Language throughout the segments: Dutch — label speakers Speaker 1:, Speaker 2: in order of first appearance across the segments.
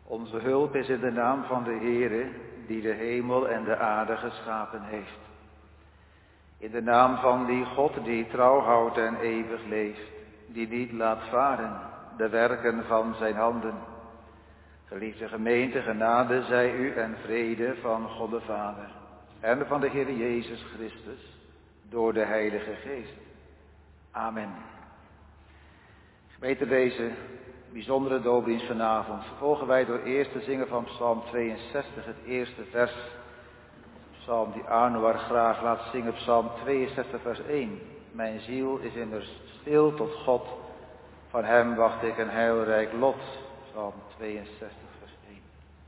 Speaker 1: Onze hulp is in de naam van de Heere, die de hemel en de aarde geschapen heeft. In de naam van die God die trouw houdt en eeuwig leeft, die niet laat varen de werken van zijn handen. Geliefde gemeente, genade zij u en vrede van God de Vader en van de Heer Jezus Christus door de Heilige Geest. Amen. Gemeente, deze bijzondere doopdienst vanavond vervolgen wij door eerst te zingen van Psalm 62, het eerste vers. Psalm die Arnoar graag laat zingen, Psalm 62 vers 1. Mijn ziel is immers stil tot God, van hem wacht ik een heilrijk lot. Psalm 62 vers 1.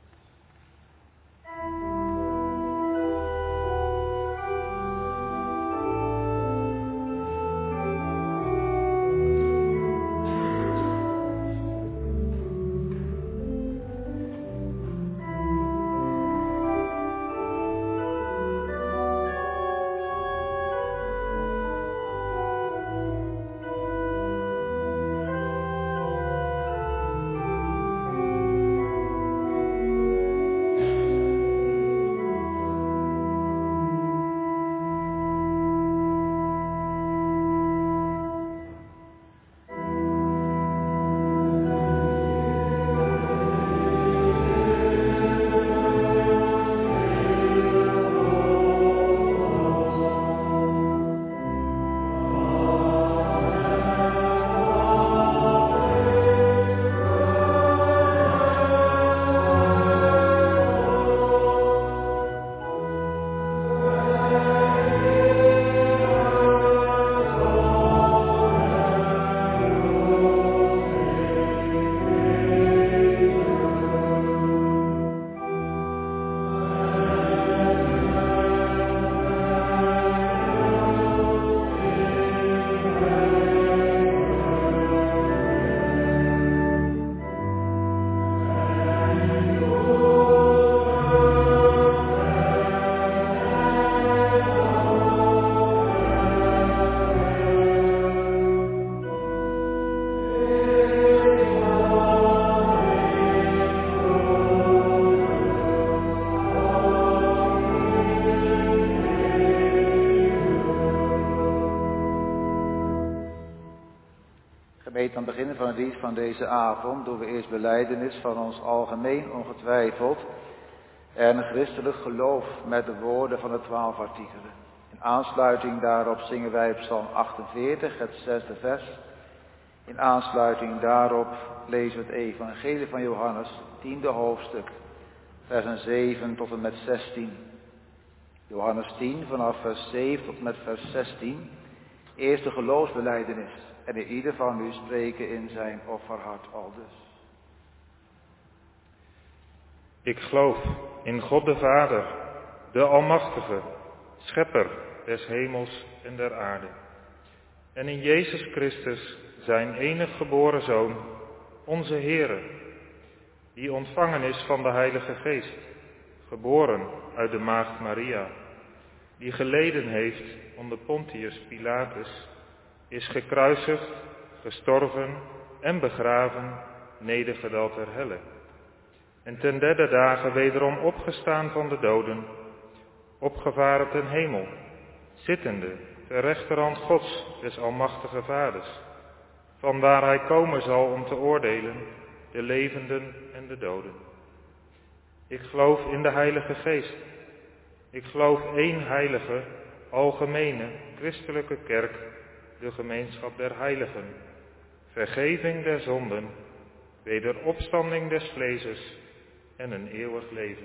Speaker 1: Aan het begin van het lied van deze avond doen we eerst belijdenis van ons algemeen ongetwijfeld en christelijk geloof met de woorden van de 12 artikelen. In aansluiting daarop zingen wij Psalm 48, het 6e vers. In aansluiting daarop lezen we het evangelie van Johannes, 10e hoofdstuk, versen 7 tot en met 16. Johannes 10 vanaf vers 7 tot en met vers 16. Eerste geloofsbelijdenis. En in ieder van u spreken in zijn offerhart aldus.
Speaker 2: Ik geloof in God de Vader, de Almachtige, Schepper des hemels en der aarde. En in Jezus Christus, zijn enig geboren Zoon, onze Heere, die ontvangen is van de Heilige Geest, geboren uit de maagd Maria, die geleden heeft onder Pontius Pilatus, is gekruisigd, gestorven en begraven, nedergedaald ter helle. En ten derde dagen wederom opgestaan van de doden, opgevaren ten hemel, zittende ter rechterhand Gods, des Almachtige Vaders, vanwaar hij komen zal om te oordelen de levenden en de doden. Ik geloof in de Heilige Geest. Ik geloof één heilige, algemene, christelijke kerk, de gemeenschap der heiligen, vergeving der zonden, wederopstanding des vleeses en een eeuwig leven.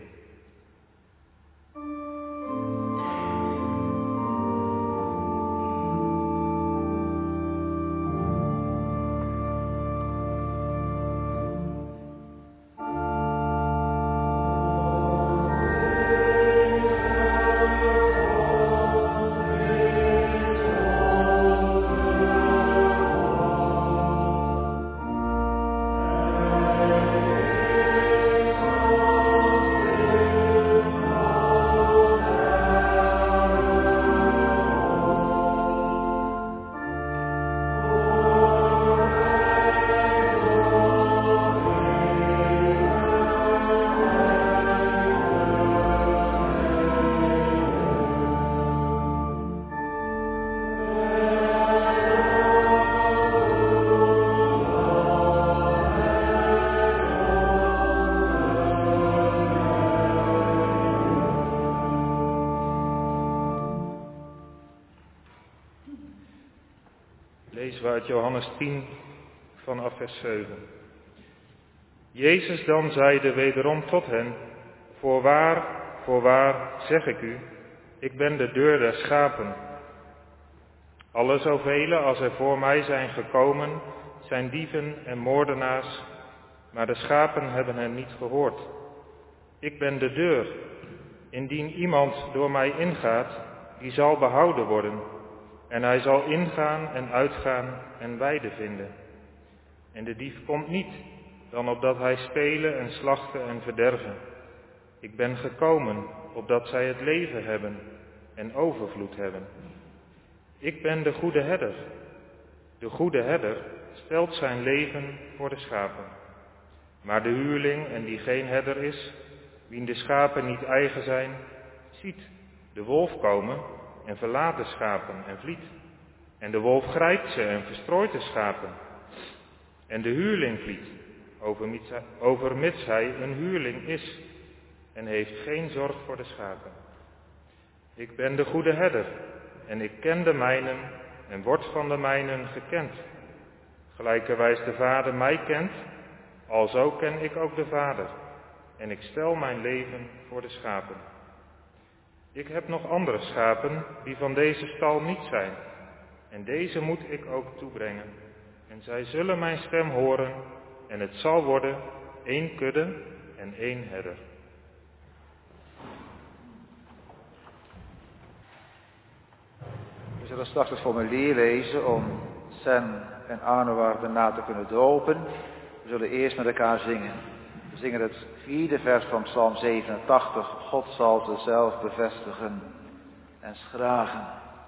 Speaker 2: we uit Johannes 10 vanaf vers 7. Jezus dan zeide wederom tot hen, voorwaar, zeg ik u, ik ben de deur der schapen. Alle zoveel als er voor mij zijn gekomen, zijn dieven en moordenaars, maar de schapen hebben hen niet gehoord. Ik ben de deur. Indien iemand door mij ingaat, die zal behouden worden. En hij zal ingaan en uitgaan en weide vinden. En de dief komt niet, dan opdat hij stelen en slachten en verderven. Ik ben gekomen, opdat zij het leven hebben en overvloed hebben. Ik ben de goede herder. De goede herder stelt zijn leven voor de schapen. Maar de huurling en die geen herder is, wien de schapen niet eigen zijn, ziet de wolf komen en verlaat de schapen en vliet. En de wolf grijpt ze en verstrooit de schapen. En de huurling vliet, overmits hij een huurling is en heeft geen zorg voor de schapen. Ik ben de goede herder en ik ken de mijnen en word van de mijnen gekend. Gelijkerwijs de Vader mij kent, alzo ken ik ook de Vader. En ik stel mijn leven voor de schapen. Ik heb nog andere schapen die van deze stal niet zijn. En deze moet ik ook toebrengen. En zij zullen mijn stem horen. En het zal worden 1 kudde en 1 herder.
Speaker 1: We zullen straks het formulier lezen om Sen en Arnold daarna te kunnen dopen. We zullen eerst met elkaar zingen. We zingen het 4e vers van Psalm 87. God zal ze zelf bevestigen en schragen.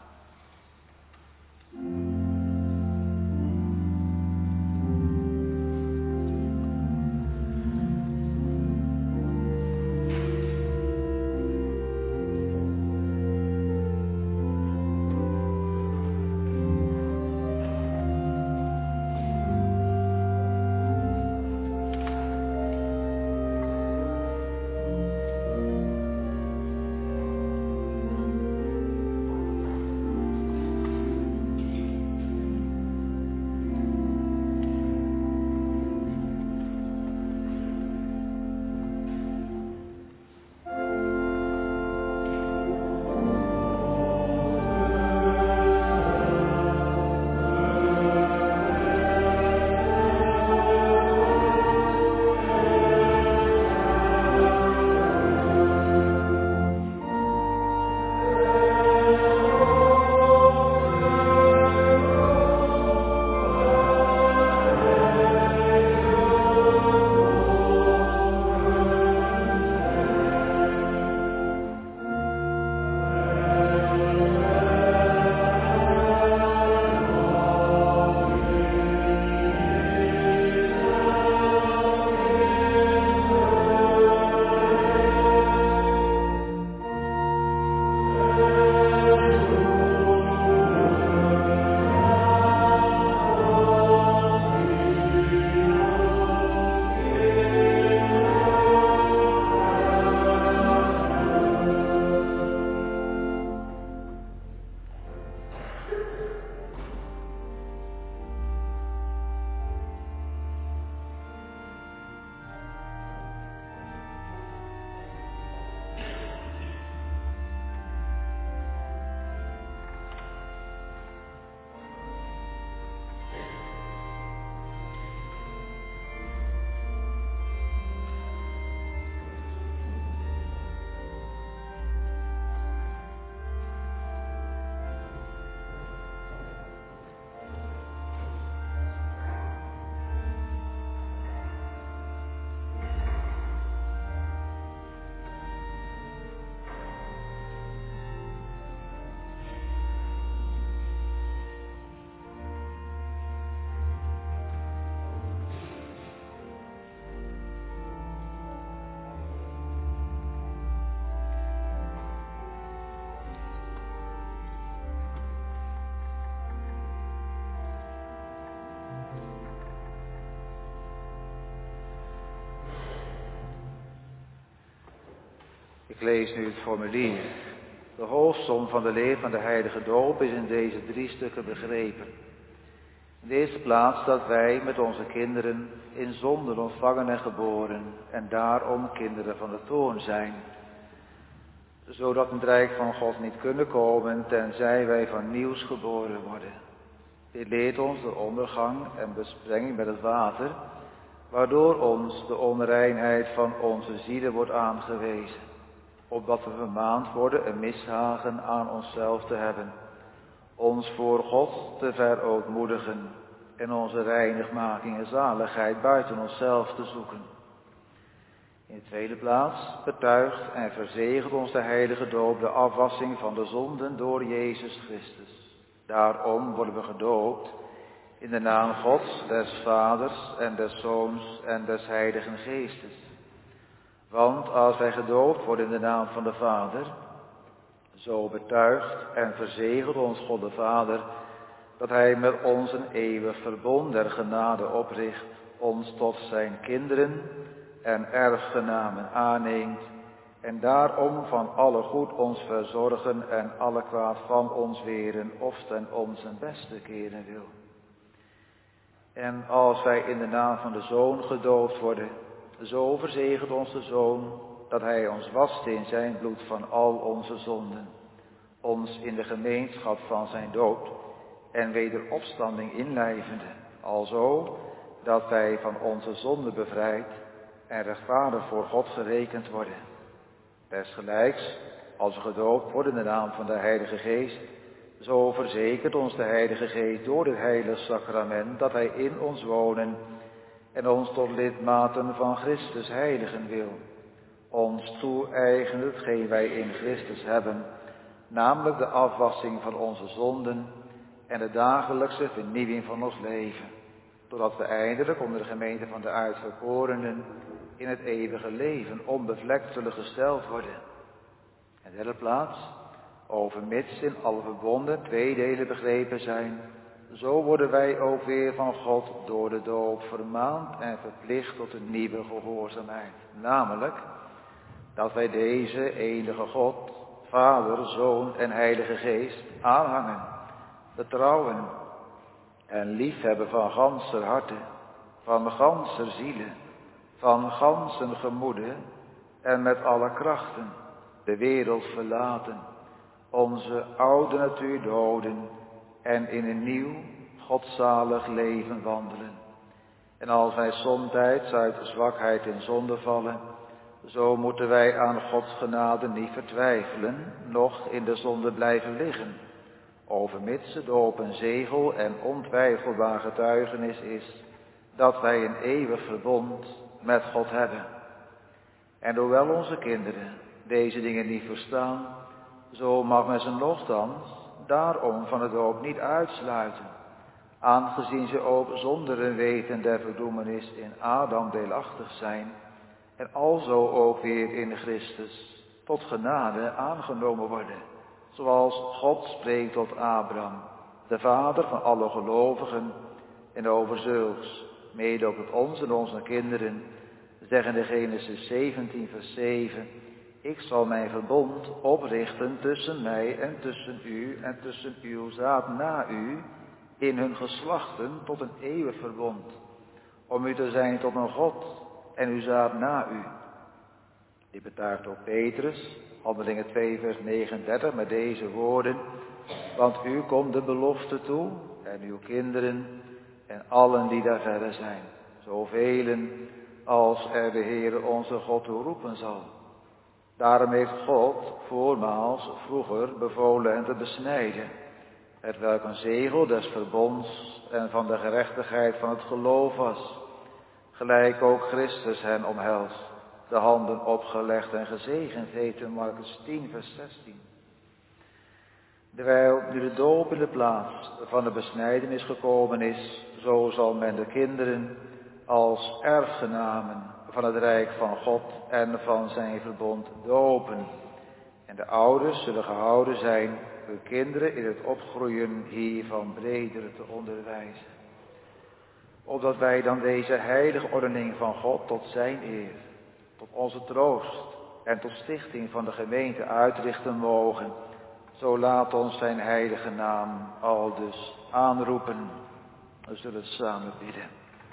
Speaker 1: Ik lees nu het formulier. De hoofdsom van de leer van de heilige doop is in deze 3 stukken begrepen. In de eerste plaats dat wij met onze kinderen in zonden ontvangen en geboren en daarom kinderen van de toorn zijn. Zodat in het rijk van God niet kunnen komen tenzij wij van nieuws geboren worden. Dit leert ons de ondergang en besprenging met het water, waardoor ons de onreinheid van onze zielen wordt aangewezen, opdat we vermaand worden een mishagen aan onszelf te hebben, ons voor God te verootmoedigen en onze reinigmaking en zaligheid buiten onszelf te zoeken. In de tweede plaats betuigt en verzegelt ons de heilige doop de afwassing van de zonden door Jezus Christus. Daarom worden we gedoopt in de naam Gods, des Vaders en des Zoons en des Heiligen Geestes. Want als wij gedoopt worden in de naam van de Vader, zo betuigt en verzegelt ons God de Vader dat Hij met ons een eeuwig verbond der genade opricht, ons tot zijn kinderen en erfgenamen aanneemt en daarom van alle goed ons verzorgen en alle kwaad van ons weren of ten onzen beste keren wil. En als wij in de naam van de Zoon gedoopt worden, zo verzegelt ons de Zoon dat Hij ons wast in zijn bloed van al onze zonden, ons in de gemeenschap van zijn dood en wederopstanding inlijvende, alzo dat wij van onze zonden bevrijd en rechtvaardig voor God gerekend worden. Desgelijks, als we gedoopt worden in de naam van de Heilige Geest, zo verzekert ons de Heilige Geest door het heilige sacrament dat Hij in ons wonen en ons tot lidmaten van Christus heiligen wil, ons toe-eigenen hetgeen wij in Christus hebben, namelijk de afwassing van onze zonden en de dagelijkse vernieuwing van ons leven, totdat we eindelijk onder de gemeente van de uitverkorenen in het eeuwige leven onbevlekt zullen gesteld worden. In de derde plaats, overmits in alle verbonden twee delen begrepen zijn, zo worden wij ook weer van God door de doop vermaand en verplicht tot een nieuwe gehoorzaamheid. Namelijk, dat wij deze enige God, Vader, Zoon en Heilige Geest aanhangen, betrouwen en liefhebben van ganser harte, van ganser zielen, van gansen gemoede en met alle krachten de wereld verlaten, onze oude natuur doden en in een nieuw, godzalig leven wandelen. En als wij somtijds uit zwakheid in zonde vallen, zo moeten wij aan Gods genade niet vertwijfelen, noch in de zonde blijven liggen, overmits de doop een zegel en ontwijfelbaar getuigenis is, dat wij een eeuwig verbond met God hebben. En hoewel onze kinderen deze dingen niet verstaan, zo mag men ze nochtans daarom van de doop niet uitsluiten, aangezien ze ook zonder een weten der verdoemenis in Adam deelachtig zijn, en alzo ook weer in Christus tot genade aangenomen worden, zoals God spreekt tot Abraham, de vader van alle gelovigen, en over zulks, mede ook tot ons en onze kinderen, zeggen in Genesis 17 vers 7, ik zal mijn verbond oprichten tussen mij en tussen u en tussen uw zaad na u, in hun geslachten tot een eeuwig verbond, om u te zijn tot een God en uw zaad na u. Dit betuigt ook Petrus, Handelingen 2 vers 39 met deze woorden, want u komt de belofte toe en uw kinderen en allen die daar verder zijn, zoveel als er de Heere onze God toe roepen zal. Daarom heeft God voormaals vroeger bevolen hen te besnijden, hetwelk een zegel des verbonds en van de gerechtigheid van het geloof was, gelijk ook Christus hen omhelst, de handen opgelegd en gezegend heeft in Markus 10 vers 16. Terwijl nu de doop in de plaats van de besnijdenis gekomen is, zo zal men de kinderen als erfgenamen van het rijk van God en van zijn verbond dopen. En de ouders zullen gehouden zijn hun kinderen in het opgroeien hiervan breder te onderwijzen. Opdat wij dan deze heilige ordening van God tot zijn eer, tot onze troost en tot stichting van de gemeente uitrichten mogen, zo laat ons zijn heilige naam aldus aanroepen. We zullen samen bidden.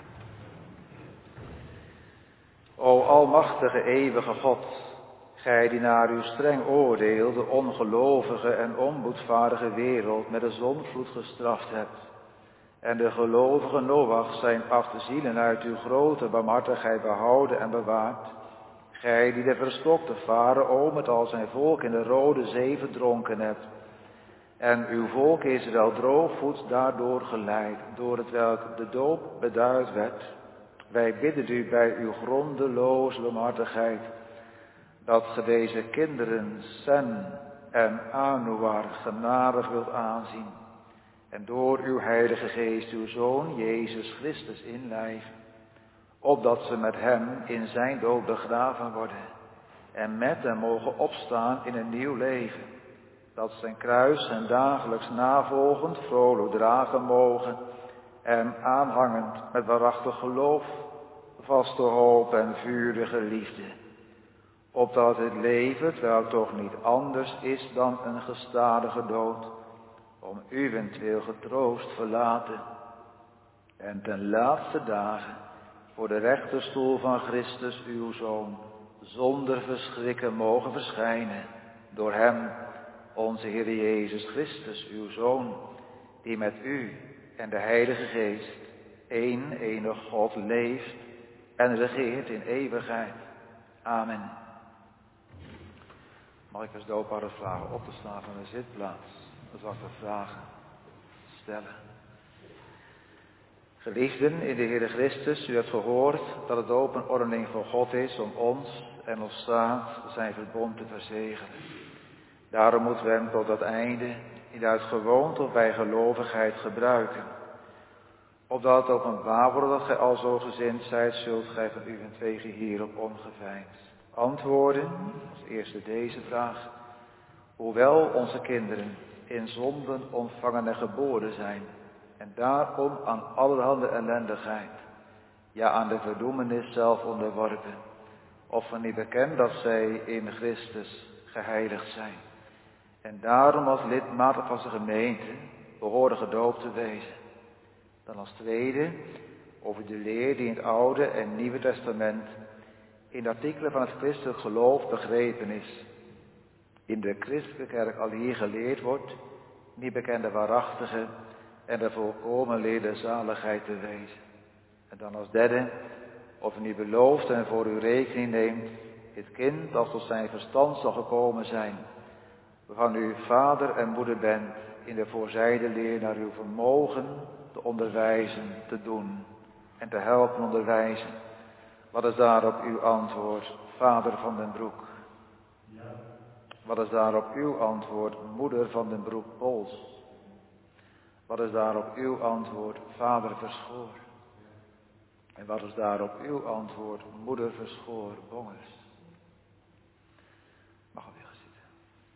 Speaker 1: O almachtige eeuwige God, Gij die naar uw streng oordeel de ongelovige en onboedvaardige wereld met de zondvloed gestraft hebt, en de gelovige Noach zijn 8 zielen uit uw grote barmhartigheid behouden en bewaard, Gij die de verstokte Farao met al zijn volk in de Rode Zee verdronken hebt, en uw volk Israël droogvoets daardoor geleid, door hetwelk de doop beduid werd. Wij bidden u bij uw grondeloze barmhartigheid, dat ge deze kinderen Sem en Anuar genadig wilt aanzien, en door uw Heilige Geest uw Zoon Jezus Christus inlijven, opdat ze met hem in zijn dood begraven worden, en met hem mogen opstaan in een nieuw leven, dat zijn kruis hen dagelijks navolgend vrolijk dragen mogen, en aanhangend met waarachtig geloof, vaste hoop en vurige liefde, opdat het leven, terwijl toch niet anders is dan een gestadige dood, om uwentwil getroost verlaten, en ten laatste dagen voor de rechterstoel van Christus uw Zoon zonder verschrikken mogen verschijnen, door hem, onze Heer Jezus Christus, uw Zoon, die met u en de Heilige Geest, één enig God, leeft en regeert in eeuwigheid. Amen. Mag ik als doopharer vragen op te staan van de zitplaats, als ik de vragen stellen. Geliefden in de Heere Christus, u hebt gehoord dat het doop een ordening van God is om ons en ons staat zijn verbond te verzegelen. Daarom moeten we hem tot dat einde niet uit gewoonte of bij gelovigheid gebruiken. Opdat het openbaar wordt dat gij al zo gezind zijt, zult gij van u en twegen hierop ongeveinsd antwoorden. Als eerste deze vraag. Hoewel onze kinderen in zonden ontvangen en geboren zijn, en daarom aan allerhande ellendigheid, ja aan de verdoemenis zelf onderworpen, of van niet bekend dat zij in Christus geheiligd zijn, en daarom als lidmatig van zijn gemeente behoren gedoopt te wezen. Dan als tweede over de leer die in het Oude en Nieuwe Testament in de artikelen van het christelijk geloof begrepen is, in de christelijke kerk al hier geleerd wordt, niet bekende waarachtige en de volkomen leer der zaligheid te wezen. En dan als derde, of u nu belooft en voor uw rekening neemt, het kind dat tot zijn verstand zal gekomen zijn, waarvan u vader en moeder bent, in de voorzijde leer naar uw vermogen te onderwijzen, te doen en te helpen onderwijzen. Wat is daarop uw antwoord, vader van den Broek? Ja. Wat is daarop uw antwoord, moeder van den Broek Pols? Wat is daarop uw antwoord, vader Verschoor? En wat is daarop uw antwoord, moeder Verschoor Bongers? Mag alweer gaan zitten.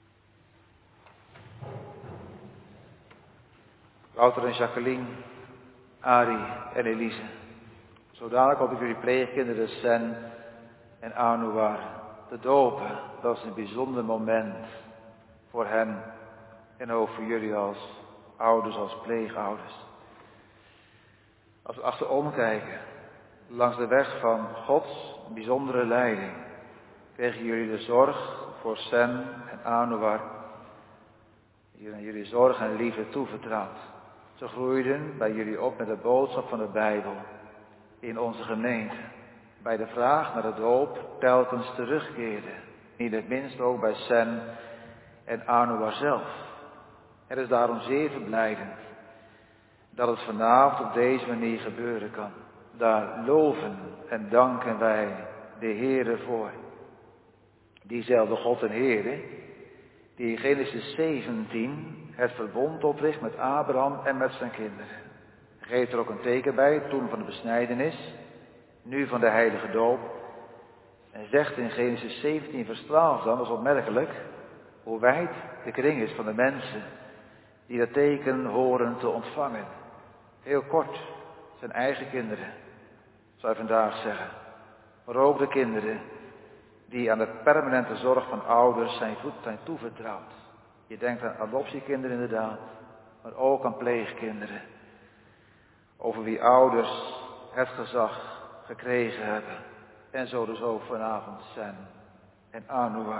Speaker 1: Wouter en Jacqueline, Arie en Elise. Zo dadelijk op jullie pleegkinderen Sen en Anuar te dopen. Dat is een bijzonder moment voor hen en ook voor jullie als ouders, als pleegouders. Als we achterom kijken, langs de weg van Gods bijzondere leiding, kregen jullie de zorg voor Sen en Anuar. Jullie zorg en liefde toevertrouwd. Ze groeiden bij jullie op met de boodschap van de Bijbel. In onze gemeente, bij de vraag naar de doop, telkens terugkeerde. Niet het minst ook bij Sen en Anuar zelf. Het is daarom zeer verblijdend dat het vanavond op deze manier gebeuren kan. Daar loven en danken wij de Heere voor. Diezelfde God en Heere, die in Genesis 17 het verbond opricht met Abraham en met zijn kinderen. Geeft er ook een teken bij, toen van de besnijdenis, nu van de heilige doop. En zegt in Genesis 17 vers 12 dan, dat is opmerkelijk, hoe wijd de kring is van de mensen die dat teken horen te ontvangen. Heel kort, zijn eigen kinderen, zou je vandaag zeggen. Maar ook de kinderen die aan de permanente zorg van ouders zijn toevertrouwd. Je denkt aan adoptiekinderen inderdaad, maar ook aan pleegkinderen. over wie ouders het gezag gekregen hebben. En zo dus ook vanavond Sen en Anouar.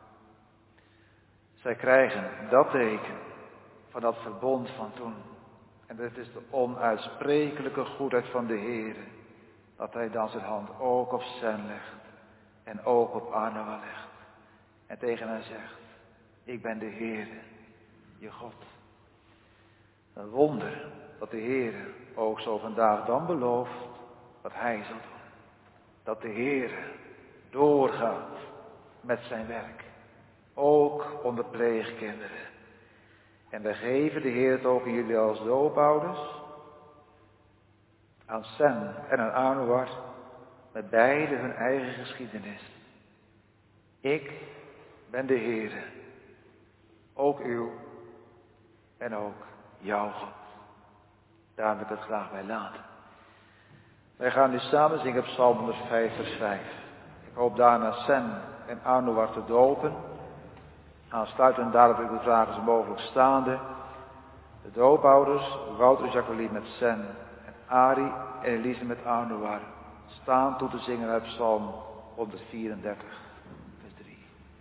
Speaker 1: Zij krijgen dat teken van dat verbond van toen. En dat is de onuitsprekelijke goedheid van de Heer. Dat hij dan zijn hand ook op Sen legt. En ook op Anouar legt. En tegen hen zegt. Ik ben de Heer, je God. Een wonder dat de Heer ook zo vandaag dan belooft. Wat hij zal doen. Dat de Heer doorgaat met zijn werk. Ook onder pleegkinderen. En wij geven de Heer het ook aan jullie als doopouders. Aan Sen en aan Anouar. Met beide hun eigen geschiedenis. Ik ben de Heer. Ook uw en ook jouw God. Daar wil ik het graag bij laten. Wij gaan nu samen zingen op Psalm 105 vers 5. Ik hoop daarna Sen en Anouar te dopen. Aansluitend daarop wil ik de vragen zo mogelijk staande. De doopouders, Wouter en Jacqueline met Sen en Arie en Elise met Anouar. Staan toe te zingen uit Psalm 134 vers 3.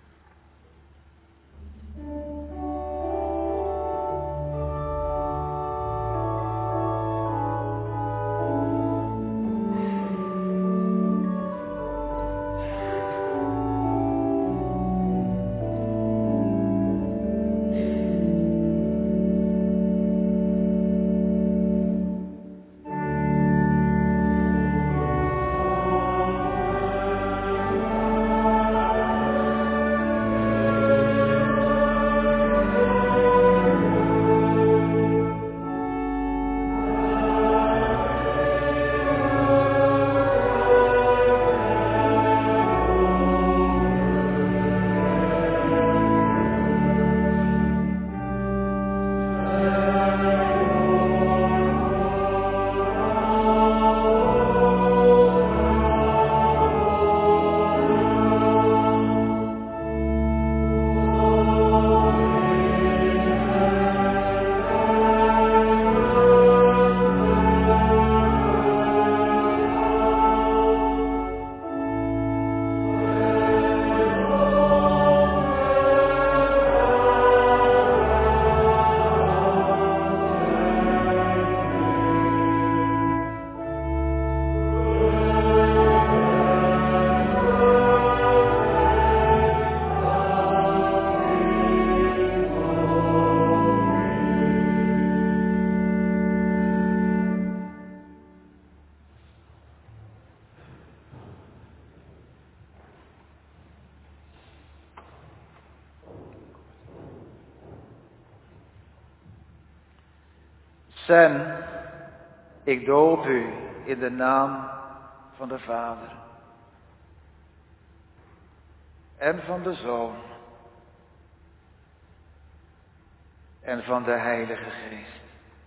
Speaker 1: Sen, ik doop u in de naam van de Vader en van de Zoon en van de Heilige Geest.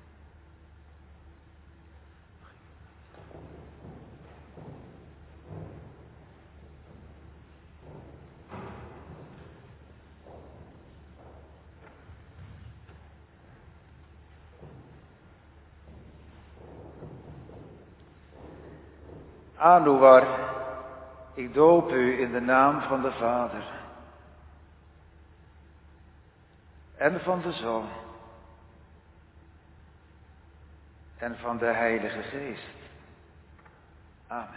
Speaker 1: Anouar, ik doop u in de naam van de Vader en van de Zoon en van de Heilige Geest. Amen.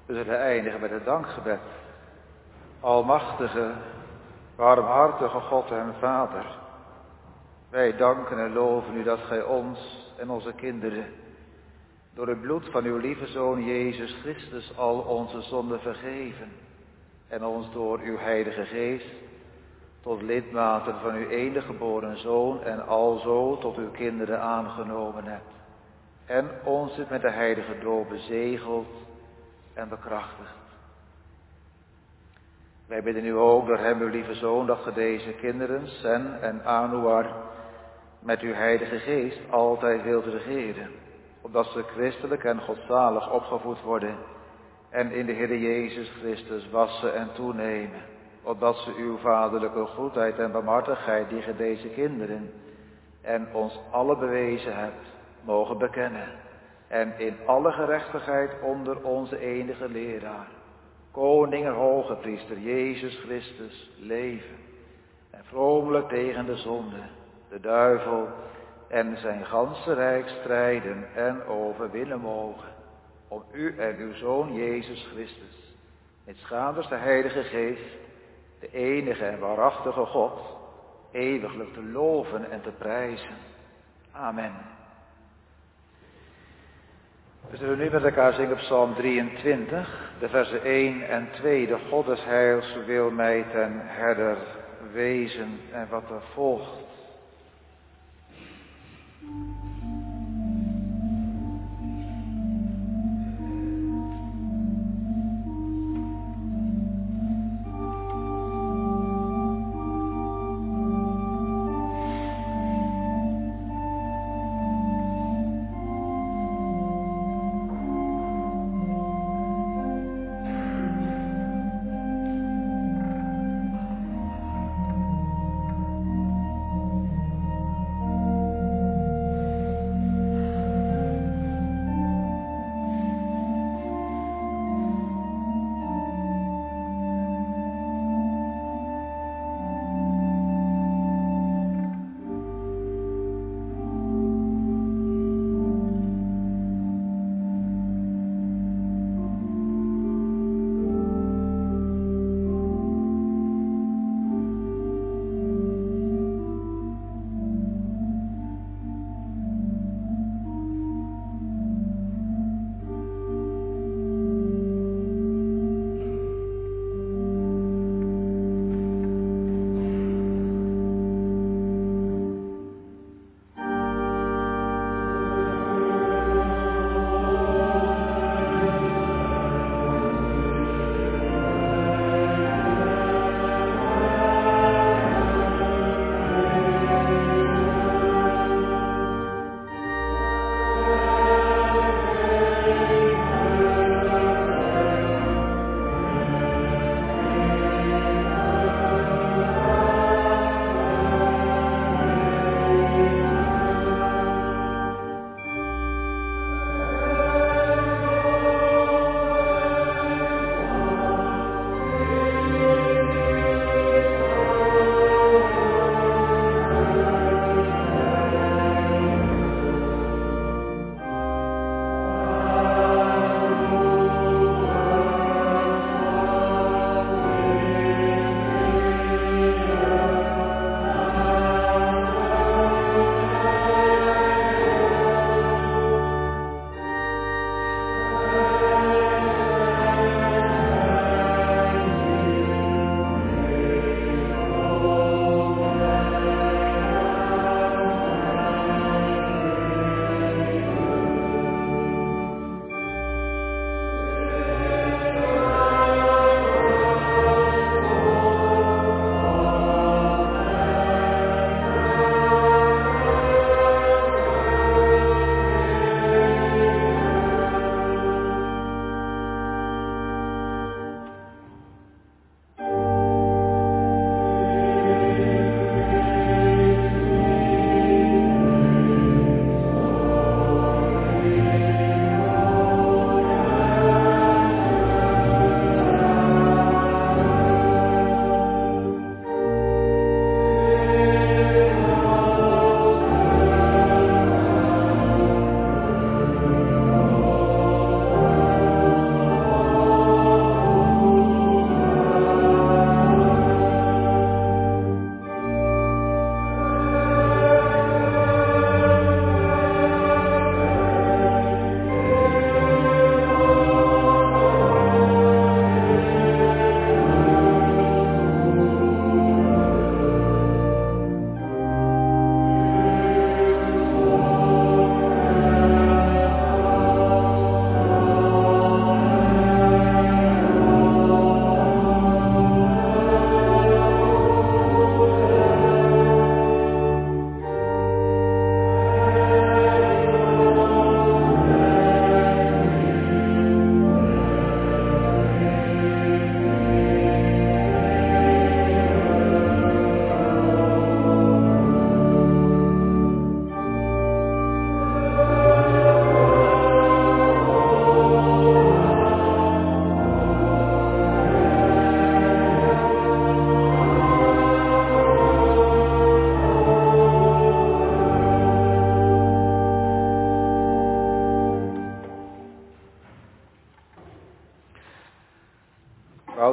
Speaker 1: We zullen eindigen met het dankgebed. Almachtige, barmhartige God en Vader, wij danken en loven u dat gij ons en onze kinderen door het bloed van uw lieve Zoon Jezus Christus al onze zonden vergeven en ons door uw Heilige Geest tot lidmaten van uw enige geboren Zoon en alzo tot uw kinderen aangenomen hebt en ons dit met de heilige doop bezegeld en bekrachtigd. Wij bidden u ook door hem, uw lieve Zoon, dat ge deze kinderen, Sen en Anuar, met uw Heilige Geest altijd wilt regeren, opdat ze christelijk en godzalig opgevoed worden en in de Heer Jezus Christus wassen en toenemen, opdat ze uw vaderlijke goedheid en barmhartigheid die ge deze kinderen en ons alle bewezen hebt, mogen bekennen en in alle gerechtigheid onder onze enige leraar, koning en hoge priester Jezus Christus leven en vromelijk tegen de zonde, de duivel en zijn ganse rijk strijden en overwinnen mogen, om u en uw Zoon Jezus Christus, met schaders de Heilige Geest, de enige en waarachtige God, eeuwiglijk te loven en te prijzen. Amen. We zullen nu met elkaar zingen op Psalm 23, de versen 1 en 2. De God des heils wil mij ten herder wezen en wat er volgt.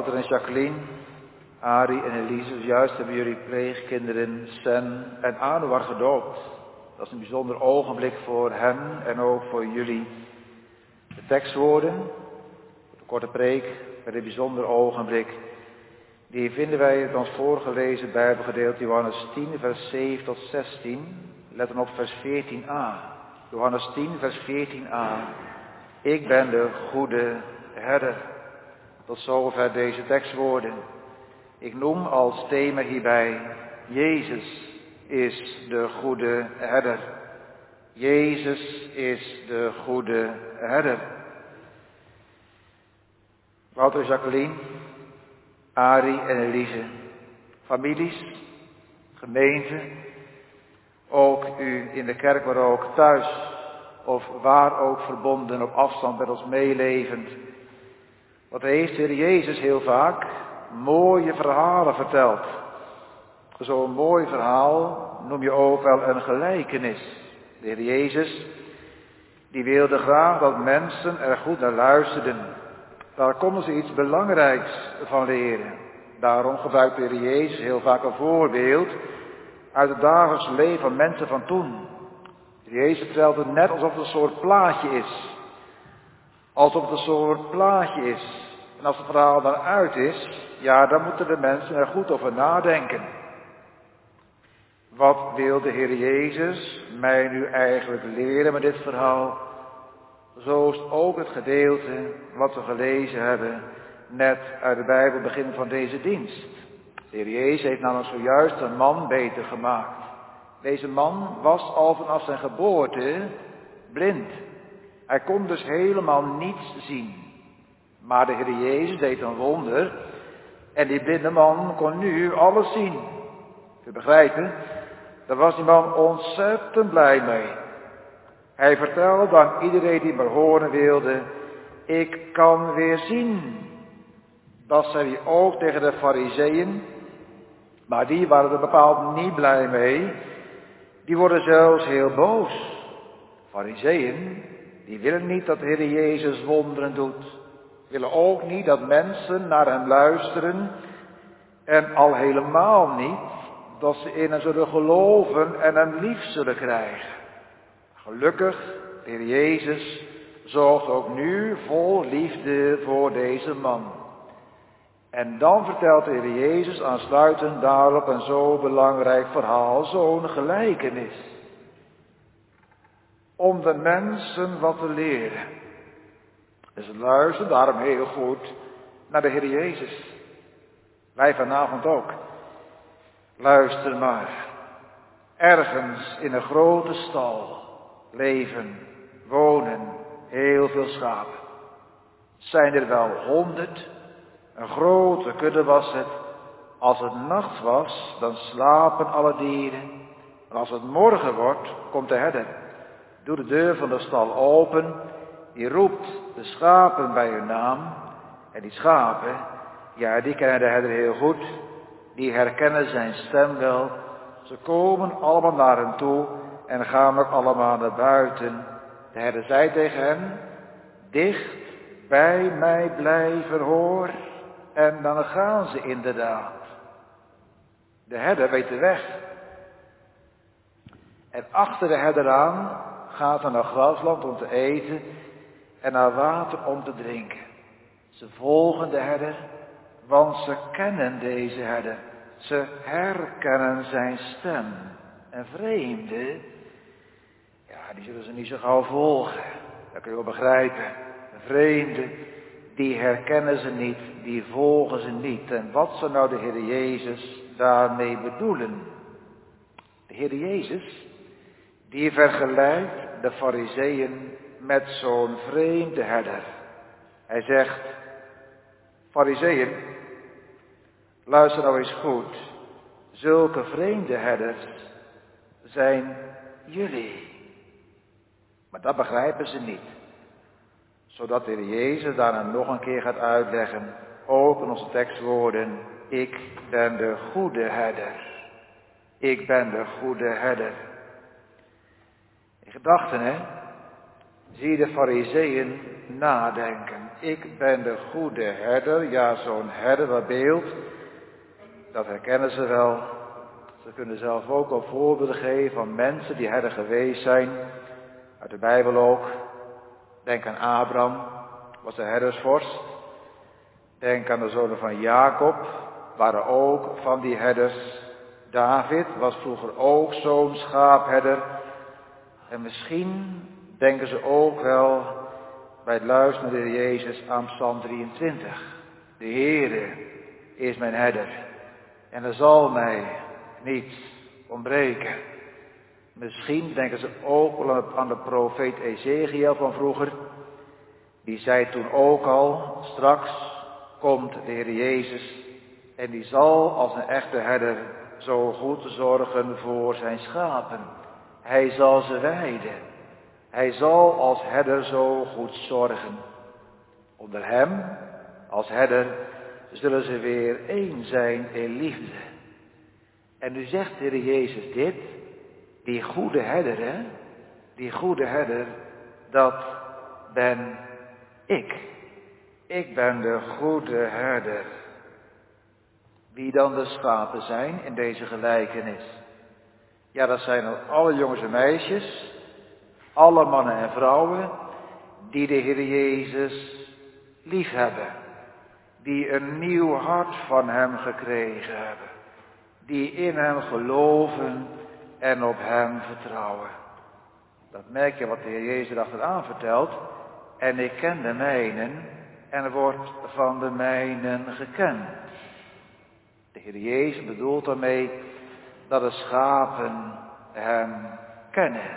Speaker 1: Wouter en Jacqueline, Arie en Elise, juist hebben jullie pleegkinderen Sen en Anouar gedoopt. Dat is een bijzonder ogenblik voor hen en ook voor jullie. De tekstwoorden, de korte preek, met een bijzonder ogenblik, die vinden wij in het ons voorgelezen Bijbelgedeelte Johannes 10, vers 7 tot 16. Let dan op vers 14a. Johannes 10, vers 14a. Ik ben de goede herder. Tot zover deze tekstwoorden. Ik noem als thema hierbij, Jezus is de goede herder. Jezus is de goede herder. Wouter, Jacqueline, Arie en Elise, families, gemeente, ook u in de kerk, maar ook thuis of waar ook verbonden op afstand met ons meelevend. Wat heeft de Heer Jezus heel vaak mooie verhalen verteld. Zo'n mooi verhaal noem je ook wel een gelijkenis. De Heer Jezus, die wilde graag dat mensen er goed naar luisterden. Daar konden ze iets belangrijks van leren. Daarom gebruikt de Heer Jezus heel vaak een voorbeeld uit het dagelijks leven van mensen van toen. De Heer Jezus vertelt het net alsof het een soort plaatje is. Alsof het een soort plaatje is. En als het verhaal dan uit is, ja, dan moeten de mensen er goed over nadenken. Wat wil de Heer Jezus mij nu eigenlijk leren met dit verhaal? Zo is ook het gedeelte wat we gelezen hebben, net uit de Bijbel, begin van deze dienst. De Heer Jezus heeft namelijk zojuist een man beter gemaakt. Deze man was al vanaf zijn geboorte blind. Hij kon dus helemaal niets zien. Maar de Heer Jezus deed een wonder en die blinde man kon nu alles zien. Te begrijpen, daar was die man ontzettend blij mee. Hij vertelde aan iedereen die maar horen wilde, ik kan weer zien. Dat zei hij ook tegen de Farizeeën, maar die waren er bepaald niet blij mee. Die worden zelfs heel boos. Farizeeën, die willen niet dat de Heer Jezus wonderen doet. Willen ook niet dat mensen naar hem luisteren. En al helemaal niet dat ze in hem zullen geloven en hem lief zullen krijgen. Gelukkig, de Heer Jezus zorgt ook nu vol liefde voor deze man. En dan vertelt de Heer Jezus aansluitend daarop een zo belangrijk verhaal, zo'n gelijkenis. Om de mensen wat te leren. Dus luister daarom heel goed naar de Heer Jezus. Wij vanavond ook. Luister maar. Ergens in een grote stal leven, wonen heel veel schapen. Zijn er wel 100? Een grote kudde was het. Als het nacht was, dan slapen alle dieren. En als het morgen wordt, komt de herder. Doet de deur van de stal open. Die roept de schapen bij hun naam. En die schapen, ja, die kennen de herder heel goed. Die herkennen zijn stem wel. Ze komen allemaal naar hem toe en gaan ook allemaal naar buiten. De herder zei tegen hen, dicht bij mij blijven hoor. En dan gaan ze inderdaad. De herder weet de weg. En achter de herder aan gaat hij naar grasland om te eten en naar water om te drinken. Ze volgen de herder, want ze kennen deze herder. Ze herkennen zijn stem. En vreemden, ja, die zullen ze niet zo gauw volgen. Dat kun je wel begrijpen. Vreemden, die herkennen ze niet, die volgen ze niet. En wat zou nou de Heer Jezus daarmee bedoelen? De Heer Jezus, die vergelijkt de Farizeeën met zo'n vreemde herder. Hij zegt, Farizeeën, luister nou eens goed. Zulke vreemde herders zijn jullie. Maar dat begrijpen ze niet. Zodat de Heer Jezus daarna nog een keer gaat uitleggen. Ook in onze tekstwoorden. Ik ben de goede herder. Ik ben de goede herder. In gedachten, hè. Zie je de Farizeeën nadenken. ik ben de goede herder. Ja, zo'n herderbeeld, dat herkennen ze wel. Ze kunnen zelf ook al voorbeelden geven van mensen die herder geweest zijn. Uit de Bijbel ook. Denk aan Abraham, was de herdersvorst. Denk aan de zonen van Jacob, waren ook van die herders. David was vroeger ook zo'n schaapherder. En misschien denken ze ook wel bij het luisteren naar de Heer Jezus aan Psalm 23. De Heere is mijn herder en er zal mij niets ontbreken. Misschien denken ze ook wel aan de profeet Ezechiel van vroeger. Die zei toen ook al, straks komt de Heer Jezus en die zal als een echte herder zo goed zorgen voor zijn schapen. Hij zal ze weiden. Hij zal als herder zo goed zorgen. Onder hem, als herder, zullen ze weer één zijn in liefde. En nu zegt de Heer Jezus dit, die goede herder, hè? Die goede herder, dat ben ik. Ik ben de goede herder. Wie dan de schapen zijn in deze gelijkenis? Ja, dat zijn dan alle jongens en meisjes, alle mannen en vrouwen, die de Heer Jezus lief hebben. Die een nieuw hart van hem gekregen hebben. Die in hem geloven en op hem vertrouwen. Dat merk je wat de Heer Jezus achteraan vertelt. En ik ken de mijnen en wordt van de mijnen gekend. De Heer Jezus bedoelt daarmee dat de schapen hem kennen.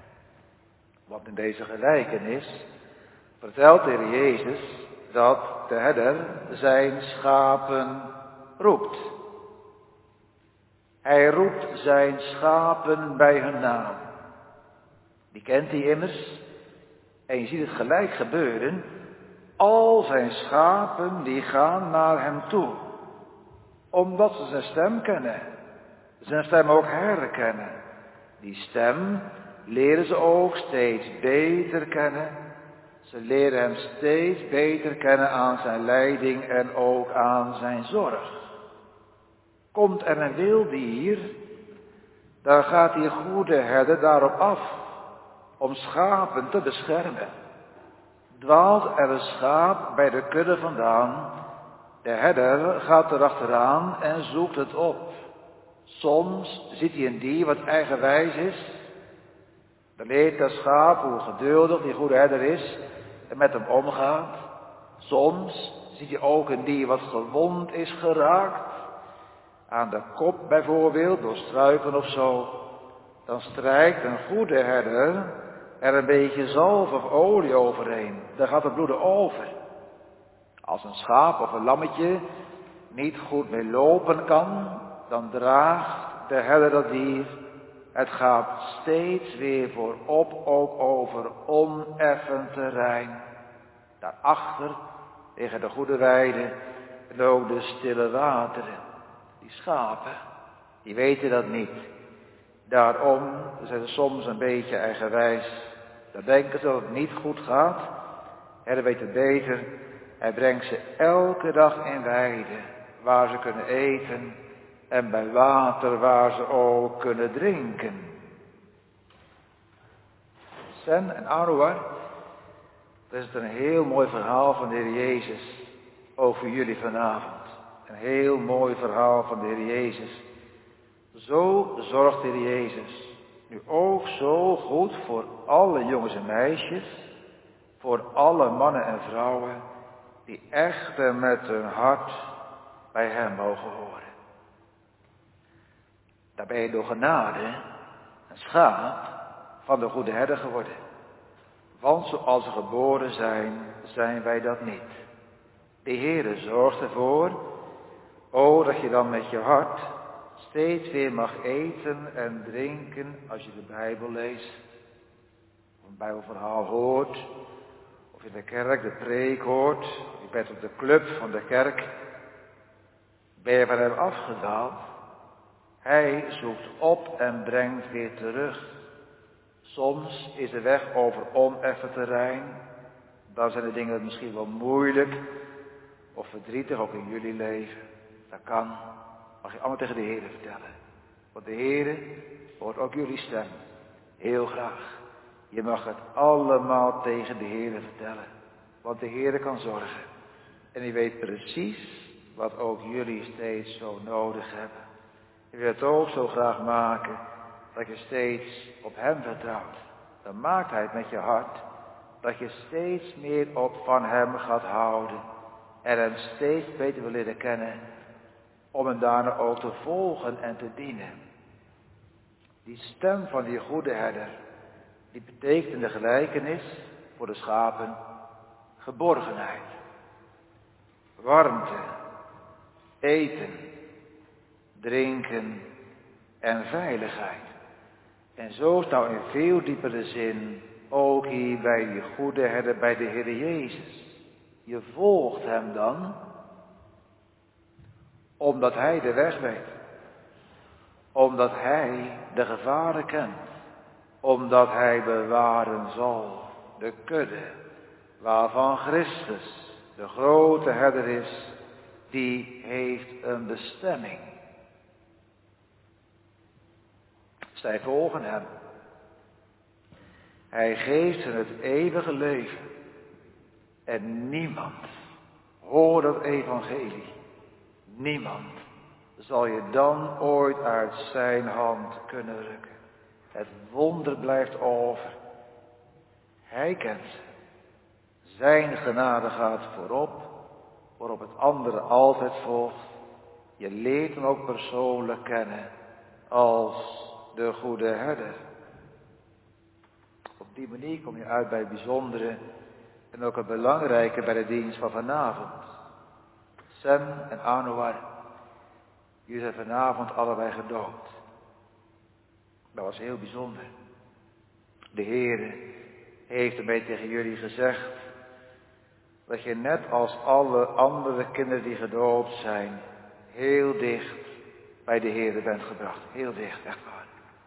Speaker 1: Want in deze gelijkenis vertelt de Heer Jezus dat de herder zijn schapen roept. Hij roept zijn schapen bij hun naam. Die kent hij immers. En je ziet het gelijk gebeuren. Al zijn schapen die gaan naar hem toe. Omdat ze zijn stem kennen. Zijn stem ook herkennen. Die stem leren ze ook steeds beter kennen. Ze leren hem steeds beter kennen aan zijn leiding en ook aan zijn zorg. Komt er een wilde dier, dan gaat die goede herder daarop af om schapen te beschermen. Dwaalt er een schaap bij de kudde vandaan, de herder gaat erachteraan en zoekt het op. Soms ziet hij een dier wat eigenwijs is. Dan leert dat schaap hoe geduldig die goede herder is en met hem omgaat. Soms ziet hij ook een dier wat gewond is geraakt. Aan de kop bijvoorbeeld, door struiken of zo. Dan strijkt een goede herder er een beetje zalf of olie overheen. Dan gaat het bloeden over. Als een schaap of een lammetje niet goed mee lopen kan, dan draagt de herder dat dier. Het gaat steeds weer voorop, ook over oneffen terrein. Daarachter liggen de goede weiden en ook de stille wateren. Die schapen, die weten dat niet. Daarom zijn ze soms een beetje eigenwijs. Dan denken ze dat het niet goed gaat. Herder weet het beter. Hij brengt ze elke dag in weiden, waar ze kunnen eten en bij water waar ze ook kunnen drinken. Sen en Arouar, dat is een heel mooi verhaal van de Heer Jezus over jullie vanavond. Een heel mooi verhaal van de Heer Jezus. Zo zorgt de Heer Jezus nu ook zo goed voor alle jongens en meisjes, voor alle mannen en vrouwen die echt met hun hart bij hem mogen horen. Daar ben je door genade een schaap van de goede herder geworden. Want zoals we geboren zijn, zijn wij dat niet. De Heere zorgt ervoor, dat je dan met je hart steeds weer mag eten en drinken als je de Bijbel leest, of een Bijbelverhaal hoort, of in de kerk de preek hoort, je bent op de club van de kerk. Ben je van hem afgedwaald? Hij zoekt op en brengt weer terug. Soms is de weg over oneffen terrein, Dan zijn de dingen misschien wel moeilijk of verdrietig, ook in jullie leven. Dat kan. Mag je allemaal tegen de Heer vertellen. Want de Heer hoort ook jullie stem. Heel graag. Je mag het allemaal tegen de Heer vertellen. Want de Heer kan zorgen. En hij weet precies wat ook jullie steeds zo nodig hebben. Hij wil het ook zo graag maken dat je steeds op hem vertrouwt. Dan maakt hij het met je hart. Dat je steeds meer op van hem gaat houden. En hem steeds beter wil leren kennen. Om hem daarna ook te volgen en te dienen. Die stem van die goede herder. Die betekent in de gelijkenis voor de schapen geborgenheid. Warmte. Eten. Drinken. En veiligheid. En zo is nou in veel diepere zin ook hier bij die goede herder, bij de Heer Jezus. Je volgt hem dan, omdat hij de weg weet. Omdat hij de gevaren kent. Omdat hij bewaren zal de kudde, waarvan Christus de grote herder is, die heeft een bestemming. Zij volgen hem. Hij geeft hen het eeuwige leven. En niemand, hoor dat evangelie, niemand zal je dan ooit uit zijn hand kunnen rukken. Het wonder blijft over. Hij kent ze. Zijn genade gaat voorop, waarop het andere altijd volgt. Je leert hem ook persoonlijk kennen als de goede herder. Op die manier kom je uit bij het bijzondere en ook het belangrijke bij de dienst van vanavond. Sam en Anouar, jullie zijn vanavond allebei gedoopt. Dat was heel bijzonder. De Heer heeft ermee tegen jullie gezegd dat je net als alle andere kinderen die gedoopt zijn, heel dicht bij de Heer bent gebracht. Heel dicht, echt waar.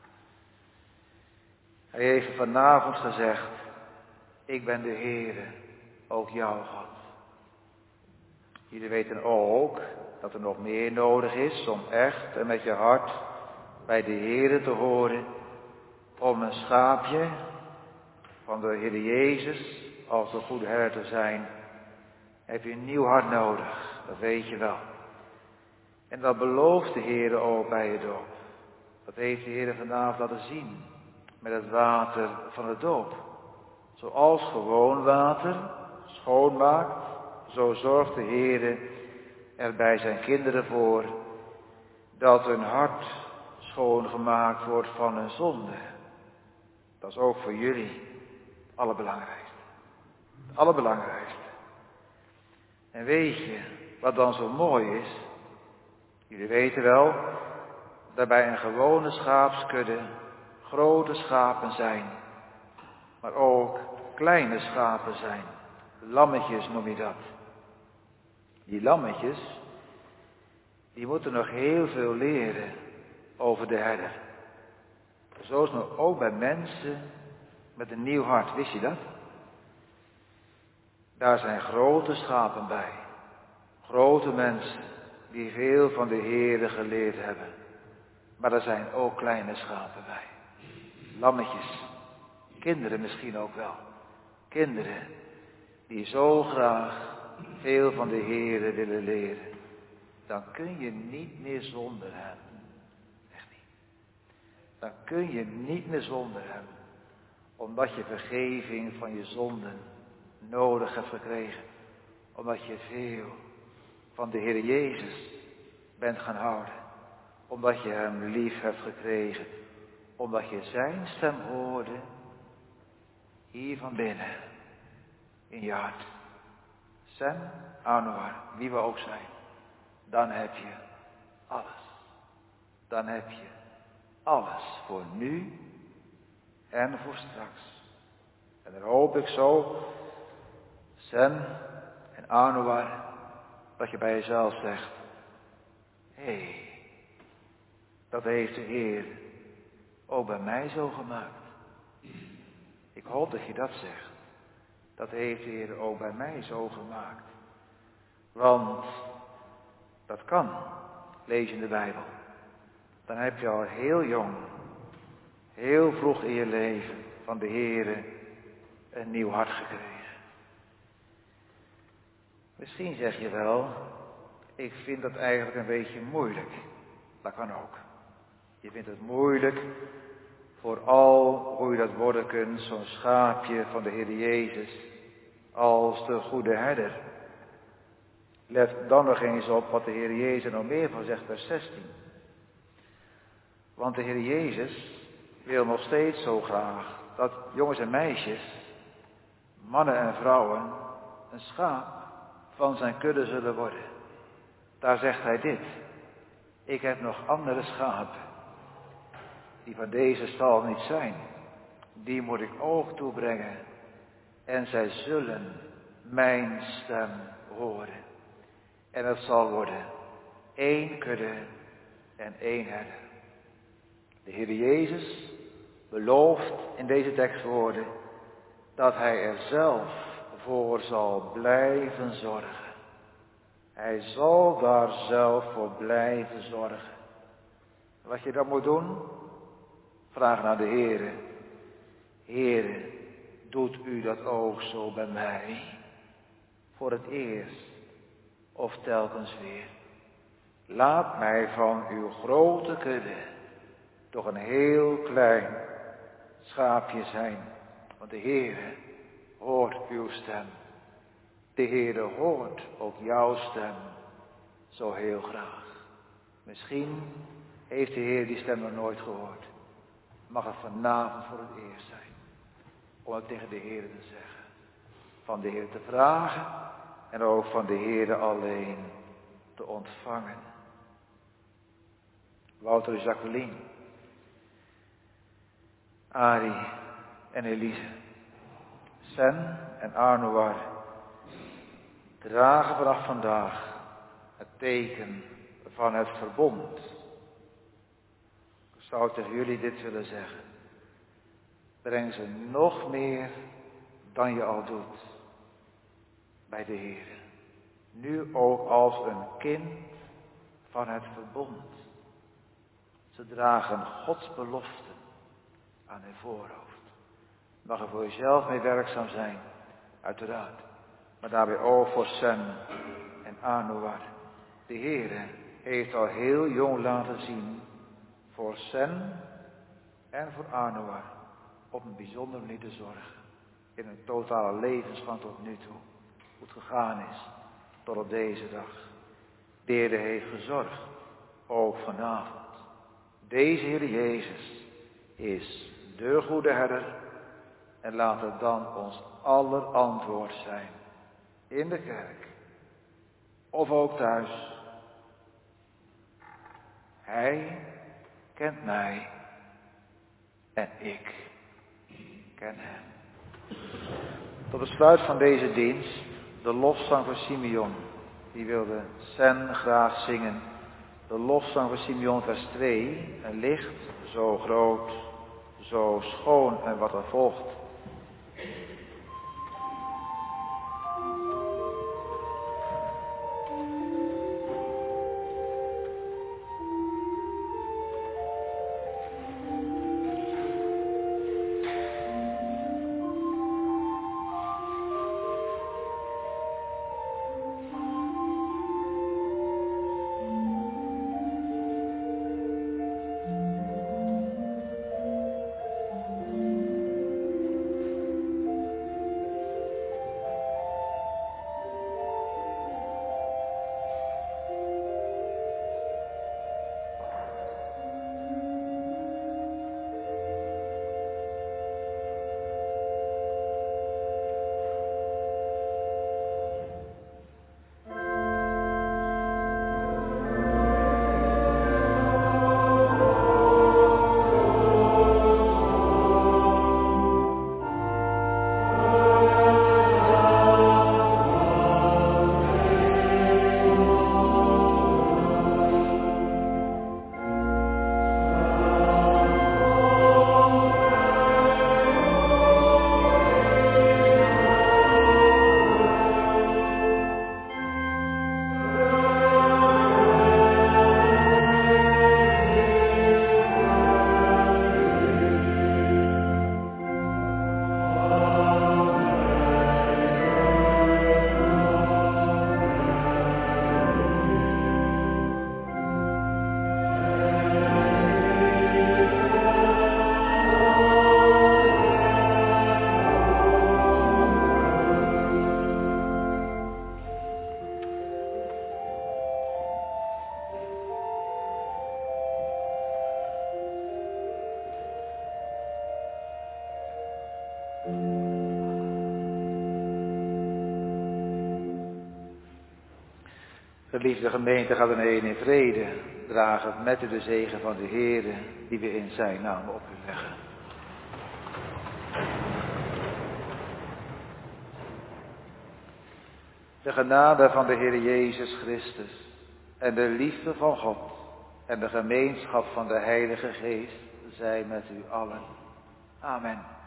Speaker 1: Hij heeft vanavond gezegd, ik ben de Heere, ook jouw God. Jullie weten ook dat er nog meer nodig is om echt en met je hart bij de Heere te horen. Om een schaapje van de Heer Jezus als de goede herder te zijn, heb je een nieuw hart nodig. Dat weet je wel. En dat belooft de Heere ook bij je doop. Dat heeft de Heere vanavond laten zien met het water van de doop. Zoals gewoon water schoonmaakt, zo zorgt de Heere er bij zijn kinderen voor dat hun hart schoongemaakt wordt van hun zonde. Dat is ook voor jullie het allerbelangrijkste. Het allerbelangrijkste. En weet je wat dan zo mooi is? Jullie weten wel dat bij een gewone schaapskudde grote schapen zijn, maar ook kleine schapen zijn. Lammetjes noem je dat. Die lammetjes, die moeten nog heel veel leren over de herder. Zo is het ook bij mensen met een nieuw hart, wist je dat? Daar zijn grote schapen bij. Grote mensen die veel van de Heere geleerd hebben. Maar er zijn ook kleine schapen bij. Lammetjes. Kinderen misschien ook wel. Kinderen die zo graag veel van de Heere willen leren. Dan kun je niet meer zonder hem. Echt niet. Dan kun je niet meer zonder hem. Omdat je vergeving van je zonden nodig hebt gekregen. Omdat je veel van de Heer Jezus bent gaan houden. Omdat je hem lief hebt gekregen. Omdat je zijn stem hoorde. Hier van binnen. In je hart. Sam, Anouar, wie we ook zijn. Dan heb je alles. Dan heb je alles voor nu en voor straks. En dan hoop ik zo, Sam en Anouar, dat je bij jezelf zegt, hé, dat heeft de Heer ook bij mij zo gemaakt. Ik hoop dat je dat zegt. Dat heeft de Heer ook bij mij zo gemaakt. Want dat kan, lees je in de Bijbel. Dan heb je al heel jong, heel vroeg in je leven van de Heer een nieuw hart gekregen. Misschien zeg je wel, ik vind dat eigenlijk een beetje moeilijk. Dat kan ook. Je vindt het moeilijk, vooral hoe je dat worden kunt, zo'n schaapje van de Heer Jezus, als de goede herder. Let dan nog eens op wat de Heer Jezus er nog meer van zegt, vers 16. Want de Heer Jezus wil nog steeds zo graag dat jongens en meisjes, mannen en vrouwen, een schaap van zijn kudde zullen worden. Daar zegt hij dit. Ik heb nog andere schapen, die van deze stal niet zijn. Die moet ik oog toebrengen en zij zullen mijn stem horen. En het zal worden 1 kudde en 1 herder. De Heer Jezus belooft in deze tekstwoorden dat hij er zelf voor zal blijven zorgen. Hij zal daar zelf voor blijven zorgen. Wat je dan moet doen? Vraag naar de Heere. Heere, doet u dat ook zo bij mij? Voor het eerst of telkens weer. Laat mij van uw grote kudde toch een heel klein schaapje zijn. Want de Heere hoort uw stem. De Heere hoort ook jouw stem zo heel graag. Misschien heeft de Heer die stem nog nooit gehoord. Mag het vanavond voor het eerst zijn. Om het tegen de Heere te zeggen. Van de Heer te vragen en ook van de Heere alleen te ontvangen. Wouter en Jacqueline, Arie en Elise, Sen en Arnoar dragen vanaf vandaag het teken van het verbond. Ik zou tegen jullie dit willen zeggen. Breng ze nog meer dan je al doet bij de Heer. Nu ook als een kind van het verbond. Ze dragen Gods beloften aan hun voorhoofd. Mag er voor jezelf mee werkzaam zijn, uiteraard. Maar daarbij ook voor Sen en Anoar. De Heere heeft al heel jong laten zien voor Sen en voor Anoar op een bijzondere manier te zorgen. In een totale levensgang tot nu toe. Hoe het gegaan is tot op deze dag. De Heere heeft gezorgd, ook vanavond. Deze Heer Jezus is de goede herder en laat het dan ons aller antwoord zijn. In de kerk of ook thuis. Hij kent mij en ik ken hem. Tot besluit van deze dienst de lofzang van Simeon. Die wilde Sen graag zingen. De lofzang van Simeon vers 2. Een licht zo groot, zo schoon en wat er volgt. Geliefde gemeente, gaat ineen in vrede. Draag het met u de zegen van de Heere, die we in zijn naam op u leggen. De genade van de Heer Jezus Christus en de liefde van God en de gemeenschap van de Heilige Geest zij met u allen. Amen.